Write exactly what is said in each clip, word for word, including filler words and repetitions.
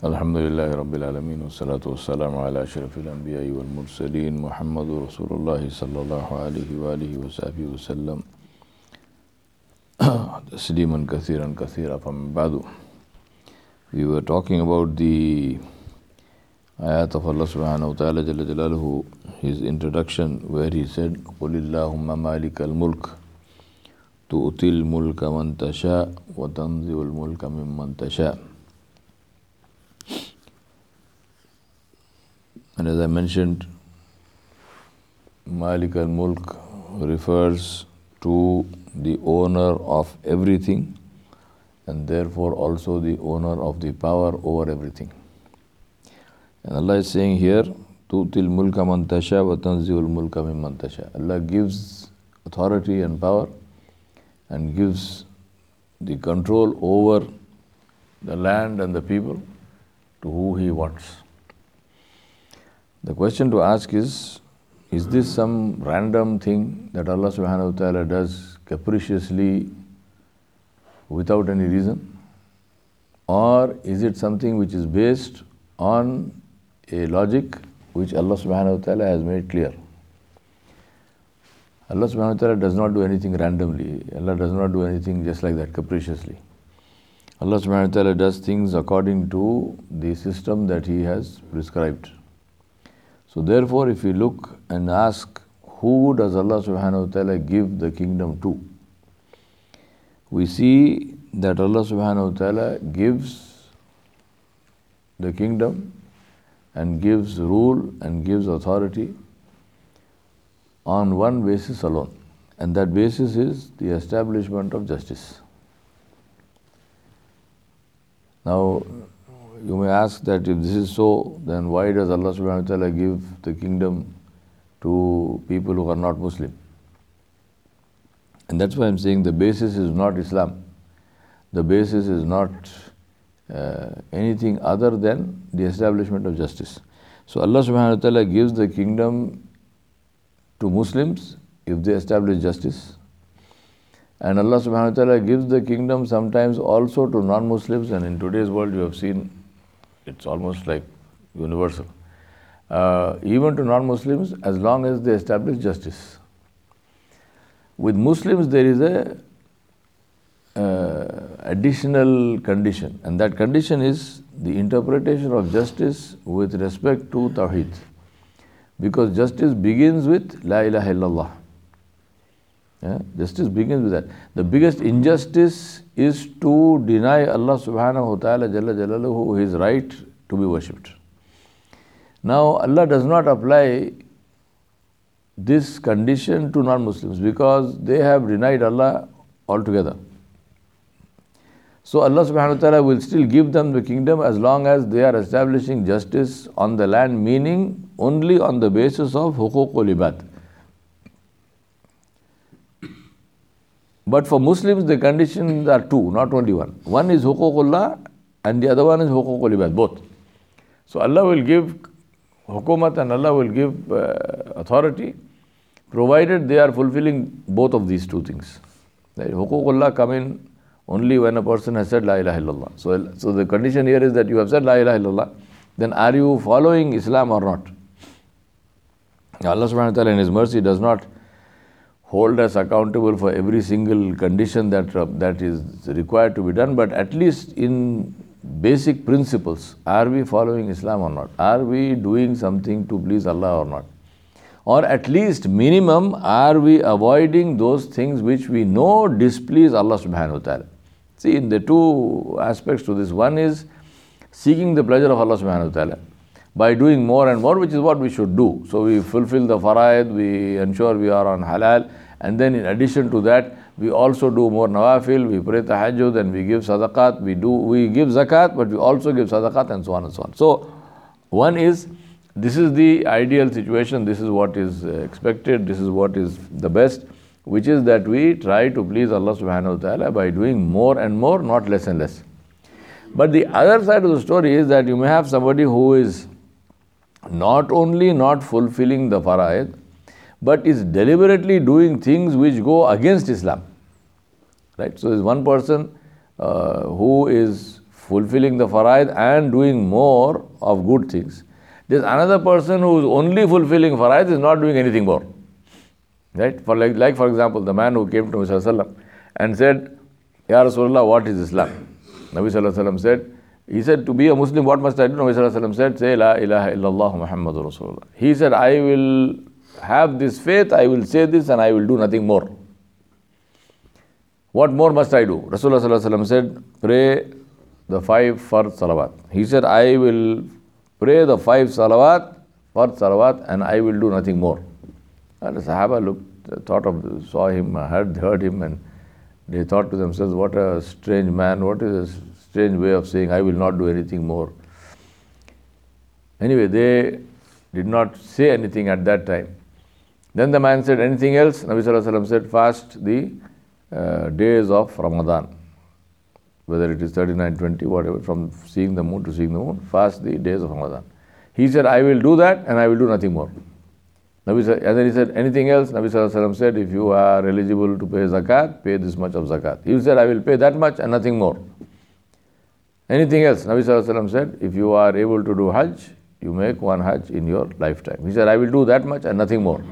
Alhamdulillahi Rabbil Alameen, wassalatu wassalamu ala ashrafil anbiya'i wal mursaleen, Muhammadu Rasulullahi sallallahu alayhi wa alihi wa sahbihi wa sallam, tasliman kathiran kathira, fam ba'du. We were talking about the ayat of Allah subhanahu wa ta'ala jalla jalaluhu, his introduction, where he said, قُلِ اللَّهُمَّ مَالِكَ الْمُلْكِ تُؤْتِي الْمُلْكَ مَنْ تَشَاءُ وَتَنْزِعُ الْمُلْكَ مِمَّنْ تَشَاءُ. And as I mentioned, Malik al-Mulk refers to the owner of everything and therefore also the owner of the power over everything. And Allah is saying here, Tu'til mulka man tasha wa tanzi'ul mulka mimman tasha. Allah gives authority and power and gives the control over the land and the people to who He wants. The question to ask is, is this some random thing that Allah subhanahu wa ta'ala does capriciously without any reason? Or is it something which is based on a logic which Allah subhanahu wa ta'ala has made clear? Allah subhanahu wa ta'ala does not do anything randomly. Allah does not do anything just like that, capriciously. Allah subhanahu wa ta'ala does things according to the system that He has prescribed. So therefore, if we look and ask, who does Allah subhanahu wa ta'ala give the kingdom to? We see that Allah subhanahu wa ta'ala gives the kingdom and gives rule and gives authority on one basis alone. And that basis is the establishment of justice. Now, you may ask that if this is so, then why does Allah subhanahu wa ta'ala give the kingdom to people who are not Muslim? And that's why I'm saying the basis is not Islam. The basis is not uh, anything other than the establishment of justice. So Allah subhanahu wa ta'ala gives the kingdom to Muslims if they establish justice. And Allah subhanahu wa ta'ala gives the kingdom sometimes also to non-Muslims, and in today's world you have seen it's almost like universal. Uh, even to non-Muslims, as long as they establish justice. With Muslims there is a uh, additional condition, and that condition is the interpretation of justice with respect to Tawheed. Because justice begins with La ilaha illallah. Yeah? Justice begins with that. The biggest injustice is to deny Allah subhanahu wa ta'ala jalla jalaluhu His right to be worshipped. Now Allah does not apply this condition to non-Muslims because they have denied Allah altogether. So Allah subhanahu wa ta'ala will still give them the kingdom as long as they are establishing justice on the land, meaning only on the basis of huququl ibad. But for Muslims, the conditions are two, not only one. One is huququllah and the other one is huququl ibad, both. So Allah will give hukumat and Allah will give uh, authority provided they are fulfilling both of these two things. Right? Huququllah come in only when a person has said La ilaha illallah. So, so the condition here is that you have said La ilaha illallah, then are you following Islam or not? Allah subhanahu wa ta'ala in His mercy does not hold us accountable for every single condition that, uh, that is required to be done, but at least in basic principles, are we following Islam or not? Are we doing something to please Allah or not? Or at least minimum, are we avoiding those things which we know displease Allah subhanahu wa ta'ala? See, in the two aspects to this, one is seeking the pleasure of Allah subhanahu wa ta'ala by doing more and more, which is what we should do. So we fulfill the faraid, we ensure we are on halal, and then in addition to that, we also do more nawafil, we pray tahajjud, and we give sadaqat, we do we give zakat, but we also give sadaqat, and so on and so on. So one is, this is the ideal situation, this is what is expected, this is what is the best, which is that we try to please Allah subhanahu wa ta'ala by doing more and more, not less and less. But the other side of the story is that you may have somebody who is not only not fulfilling the faraid, but is deliberately doing things which go against Islam. Right? So there's one person uh, who is fulfilling the faraid and doing more of good things. There's another person who is only fulfilling faraid, is not doing anything more. Right? For like, like for example, the man who came to Nabi Sallallahu Alaihi Wasallam and said, Ya Rasulullah, what is Islam? Nabi Sallallahu Alaihi Wasallam said, he said, to be a Muslim, what must I do? Nabi Sallallahu Alaihi Wasallam said, say, La ilaha illallah Muhammadur Rasulullah. He said, I will have this faith, I will say this, and I will do nothing more. What more must I do? Rasulullah Sallallahu Alaihi Wasallam said, pray the five fard salawat. He said, I will pray the five salawat, fard salawat, and I will do nothing more. And the Sahaba looked, thought of, saw him, heard, heard him, and they thought to themselves, what a strange man, what is a strange way of saying, I will not do anything more. Anyway, they did not say anything at that time. Then the man said, anything else? Nabi Sallallahu Alaihi Wasallam said, fast the uh, days of Ramadan. Whether it is thirty-nine, twenty, whatever, from seeing the moon to seeing the moon, fast the days of Ramadan. He said, I will do that and I will do nothing more. Nabi said, and then he said, anything else? Nabi Sallallahu Alaihi Wasallam said, if you are eligible to pay zakat, pay this much of zakat. He said, I will pay that much and nothing more. Anything else? Nabi Sallallahu Alaihi Wasallam said, if you are able to do hajj, you make one hajj in your lifetime. He said, I will do that much and nothing more.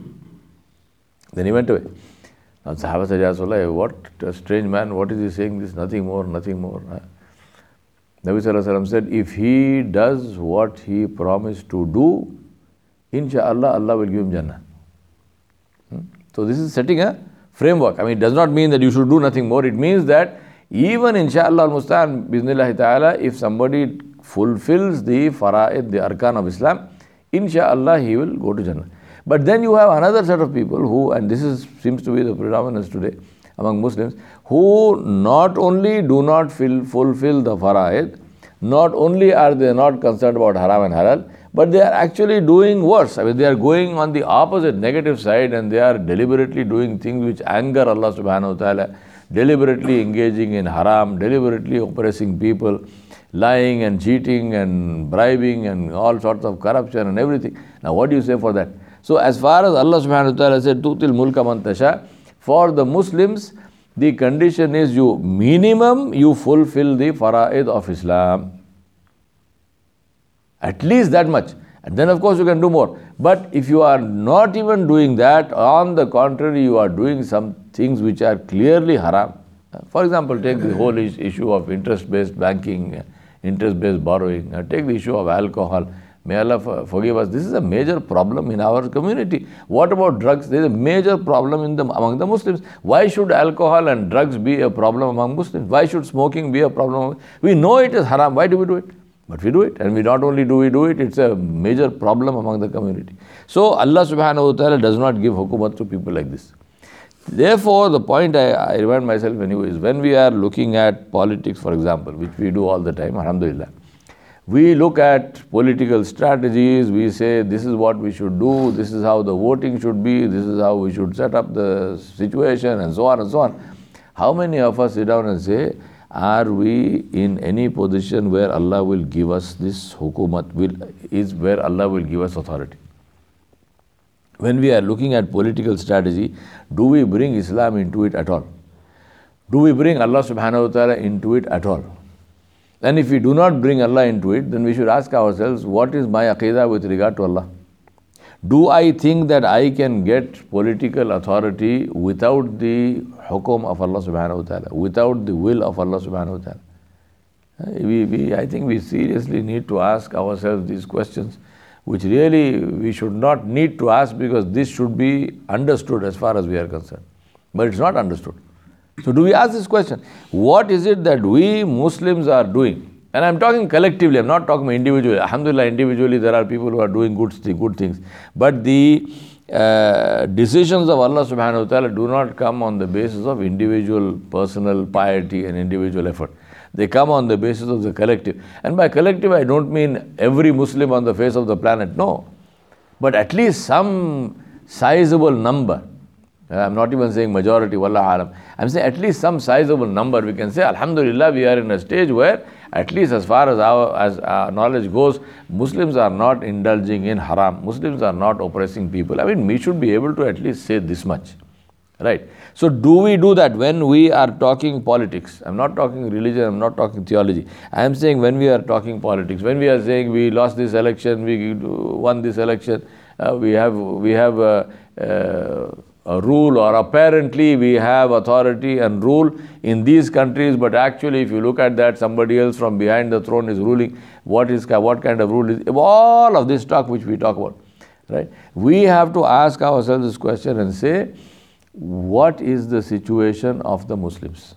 Then he went away. Now Sahaba said, Ya Rasulullah, what a strange man, what is he saying this? Nothing more, nothing more. Nabi Sallallahu Alaihi Wasallam said, if he does what he promised to do, Insha'Allah, Allah will give him Jannah. Hmm? So this is setting a framework. I mean, it does not mean that you should do nothing more. It means that even Insha'Allah al-Musta'an, Bismillah ta'ala, if somebody fulfills the fara'id, the arkan of Islam, Insha'Allah he will go to Jannah. But then you have another set of people who, and this is, seems to be the predominance today among Muslims, who not only do not fil- fulfill the fara'id, not only are they not concerned about haram and halal, but they are actually doing worse. I mean, they are going on the opposite, negative side, and they are deliberately doing things which anger Allah subhanahu wa ta'ala, deliberately engaging in haram, deliberately oppressing people, lying and cheating and bribing and all sorts of corruption and everything. Now what do you say for that? So as far as Allah subhanahu wa ta'ala said, Tu'til mulka man tasha, for the Muslims, the condition is you, minimum you fulfill the fara'id of Islam. At least that much. And then of course you can do more. But if you are not even doing that, on the contrary, you are doing some things which are clearly haram. For example, take the whole issue of interest-based banking, interest-based borrowing. Take the issue of alcohol. May Allah forgive us. This is a major problem in our community. What about drugs? There is a major problem in the, among the Muslims. Why should alcohol and drugs be a problem among Muslims? Why should smoking be a problem? We know it is haram. Why do we do it? But we do it. And we not only do we do it, it's a major problem among the community. So Allah subhanahu wa ta'ala does not give hukumat to people like this. Therefore, the point I, I remind myself anyway is when we are looking at politics, for example, which we do all the time, alhamdulillah, we look at political strategies, we say this is what we should do, this is how the voting should be, this is how we should set up the situation, and so on and so on. How many of us sit down and say, are we in any position where Allah will give us this hukumat, will, is where Allah will give us authority? When we are looking at political strategy, do we bring Islam into it at all? Do we bring Allah subhanahu wa ta'ala into it at all? And if we do not bring Allah into it, then we should ask ourselves, what is my aqidah with regard to Allah? Do I think that I can get political authority without the hukum of Allah subhanahu wa ta'ala, without the will of Allah subhanahu wa ta'ala? We, we, I think we seriously need to ask ourselves these questions, which really we should not need to ask because this should be understood as far as we are concerned. But it's not understood. So do we ask this question? What is it that we Muslims are doing? And I'm talking collectively, I'm not talking individually. Alhamdulillah, individually there are people who are doing good, good things. But the uh, decisions of Allah subhanahu wa ta'ala do not come on the basis of individual personal piety and individual effort. They come on the basis of the collective. And by collective, I don't mean every Muslim on the face of the planet, no. But at least some sizable number. I'm not even saying majority, wallah alam. I'm saying at least some sizable number. We can say, alhamdulillah, we are in a stage where, at least as far as our, as our knowledge goes, Muslims are not indulging in haram. Muslims are not oppressing people. I mean, we should be able to at least say this much. Right. So do we do that when we are talking politics? I'm not talking religion, I'm not talking theology. I am saying when we are talking politics, when we are saying we lost this election, we won this election, uh, we have we have a, a, a rule, or apparently we have authority and rule in these countries, but actually if you look at that, somebody else from behind the throne is ruling. What is what kind of rule is all of this talk which we talk about, right? We have to ask ourselves this question and say, what is the situation of the Muslims?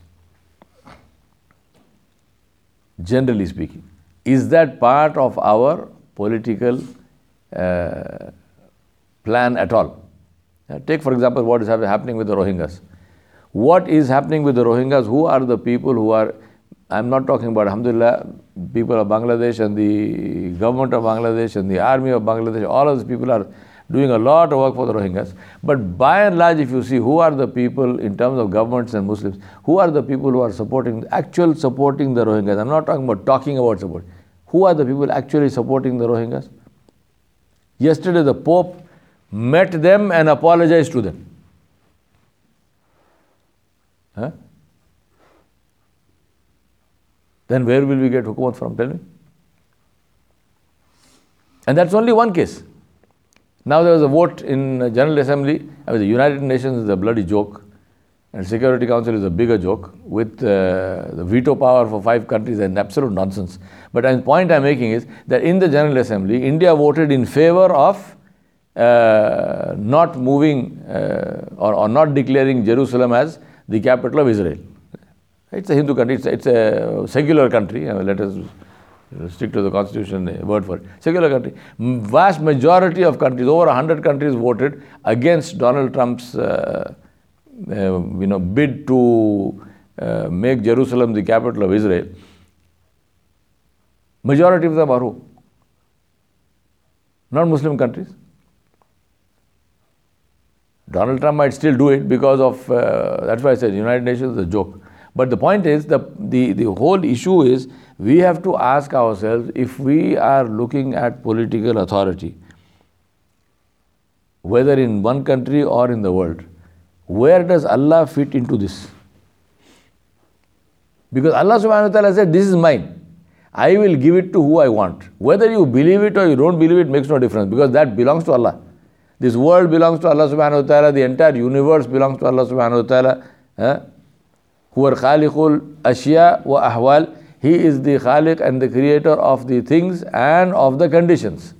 Generally speaking, is that part of our political uh, plan at all? Uh, take for example what is happening with the Rohingyas. What is happening with the Rohingyas? Who are the people who are, I'm not talking about, alhamdulillah, people of Bangladesh and the government of Bangladesh and the army of Bangladesh, all of these people are doing a lot of work for the Rohingyas. But by and large, if you see who are the people in terms of governments and Muslims, who are the people who are supporting, actual supporting the Rohingyas? I'm not talking about talking about support. Who are the people actually supporting the Rohingyas? Yesterday the Pope met them and apologized to them. Huh? Then where will we get hukumat from? Tell me. And that's only one case. Now there was a vote in the General Assembly. I mean, the United Nations is a bloody joke, and Security Council is a bigger joke, with uh, the veto power for five countries and absolute nonsense. But the point I'm making is that in the General Assembly, India voted in favor of uh, not moving uh, or, or not declaring Jerusalem as the capital of Israel. It's a Hindu country, it's a, it's a secular country. I mean, let us stick to the constitution word for it. Secular country. Vast majority of countries, over one hundred countries voted against Donald Trump's uh, uh, you know, bid to uh, make Jerusalem the capital of Israel. Majority of them are who? Not Muslim countries. Donald Trump might still do it because of, uh, that's why I said United Nations is a joke. But the point is, the, the, the whole issue is, we have to ask ourselves, if we are looking at political authority, whether in one country or in the world, where does Allah fit into this? Because Allah subhanahu wa ta'ala said, this is mine. I will give it to who I want. Whether you believe it or you don't believe it makes no difference, because that belongs to Allah. This world belongs to Allah subhanahu wa ta'ala. The entire universe belongs to Allah subhanahu wa ta'ala. Eh? Huwa khaliqul ashya wa ahwal. He is the Khaliq and the creator of the things and of the conditions.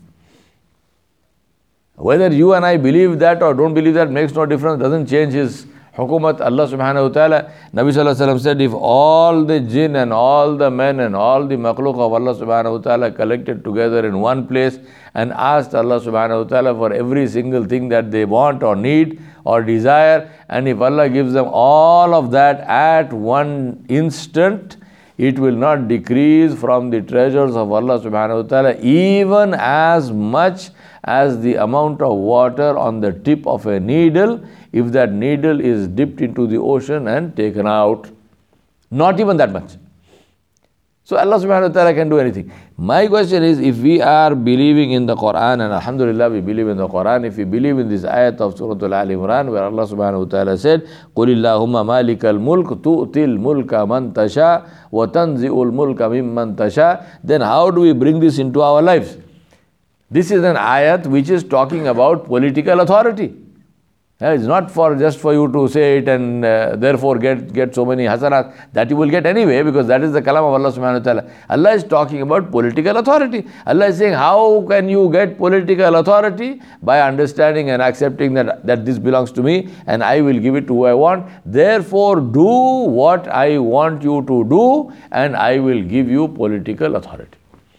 Whether you and I believe that or don't believe that makes no difference, doesn't change His hukumat. Allah subhanahu wa ta'ala, Nabi sallallahu alayhi wa sallam said, if all the jinn and all the men and all the makhluk of Allah subhanahu wa ta'ala collected together in one place and asked Allah subhanahu wa ta'ala for every single thing that they want or need or desire, and if Allah gives them all of that at one instant, it will not decrease from the treasures of Allah subhanahu wa ta'ala even as much as the amount of water on the tip of a needle, if that needle is dipped into the ocean and taken out. Not even that much. So Allah subhanahu wa ta'ala can do anything. My question is, if we are believing in the Quran, and alhamdulillah we believe in the Quran, if we believe in this ayat of Surah Al-Imran where Allah subhanahu wa ta'ala said, قُلِ اللَّهُمَّ مَالِكَ الْمُلْكِ تُؤْتِي الْمُلْكَ مَنْ تَشَاءُ وَتَنْزِعُ الْمُلْكَ مِمَّنْ تَشَاءُ, then how do we bring this into our lives? This is an ayat which is talking about political authority. It's not for just for you to say it and uh, therefore get, get so many hasanat. That you will get anyway, because that is the kalam of Allah subhanahu wa ta'ala. Allah is talking about political authority. Allah is saying, how can you get political authority? By understanding and accepting that, that this belongs to me and I will give it to who I want. Therefore, do what I want you to do and I will give you political authority.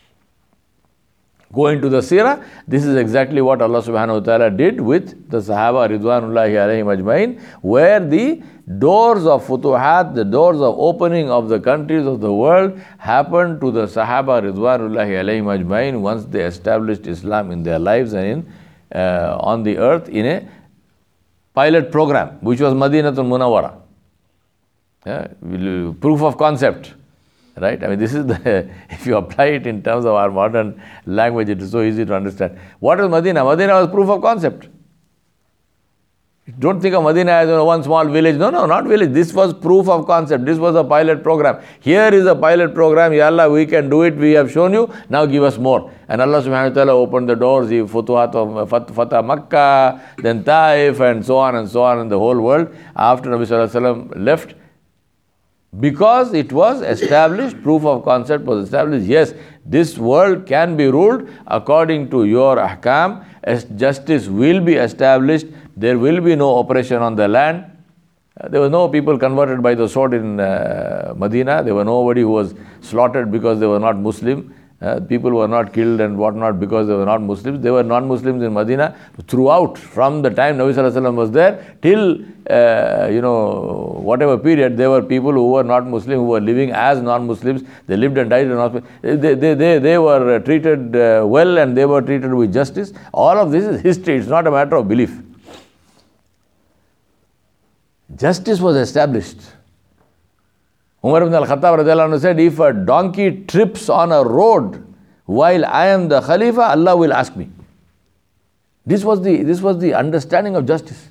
Go into the seerah, this is exactly what Allah subhanahu wa ta'ala did with the Sahaba Ridwanullahi alayhim ajmain, where the doors of futuhat, the doors of opening of the countries of the world happened to the Sahaba Ridwanullahi alayhim ajmain once they established Islam in their lives and in uh, on the earth in a pilot program, which was Madinatul Munawwara. Yeah, proof of concept. Right? I mean, this is the, if you apply it in terms of our modern language, it is so easy to understand. What is Medina? Medina was proof of concept. Don't think of Medina as one small village. No, no, not village. This was proof of concept. This was a pilot program. Here is a pilot program. Ya Allah, we can do it. We have shown you. Now give us more. And Allah subhanahu wa ta'ala opened the doors. He Futuhat of Fatah Makkah, then Taif, and so on and so on in the whole world. After Nabi Sallallahu Alaihi Wasallam left, because it was established, proof of concept was established. Yes, this world can be ruled according to your ahkam. As justice will be established. There will be no oppression on the land. Uh, there were no people converted by the sword in uh, Medina. There were nobody who was slaughtered because they were not Muslim. Uh, people were not killed and whatnot because they were not Muslims. They were non-Muslims in Medina throughout, from the time Nabi Sallallahu Alaihi Wasallam was there till, uh, you know, whatever period, there were people who were not Muslim, who were living as non-Muslims. They lived and died in hospital. They, they, they, they were treated uh, well, and they were treated with justice. All of this is history. It's not a matter of belief. Justice was established. Umar ibn al-Khattab radiallahu anhu said, if a donkey trips on a road while I am the Khalifa, Allah will ask me. This was the, this was the understanding of justice.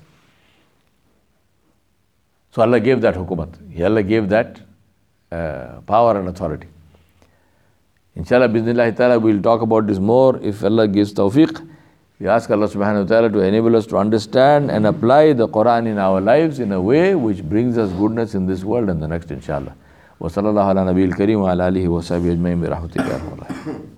So Allah gave that hukumat. Allah gave that uh, power and authority. Inshallah, bismillah ta'ala, we will talk about this more if Allah gives tawfiq. We ask Allah subhanahu wa ta'ala to enable us to understand and apply the Quran in our lives in a way which brings us goodness in this world and the next, inshallah. Wa sallallahu ala nabiyil kareem wa ala alihi wa sahbihi ajma'in bi rahmatika ya rabbal alamin.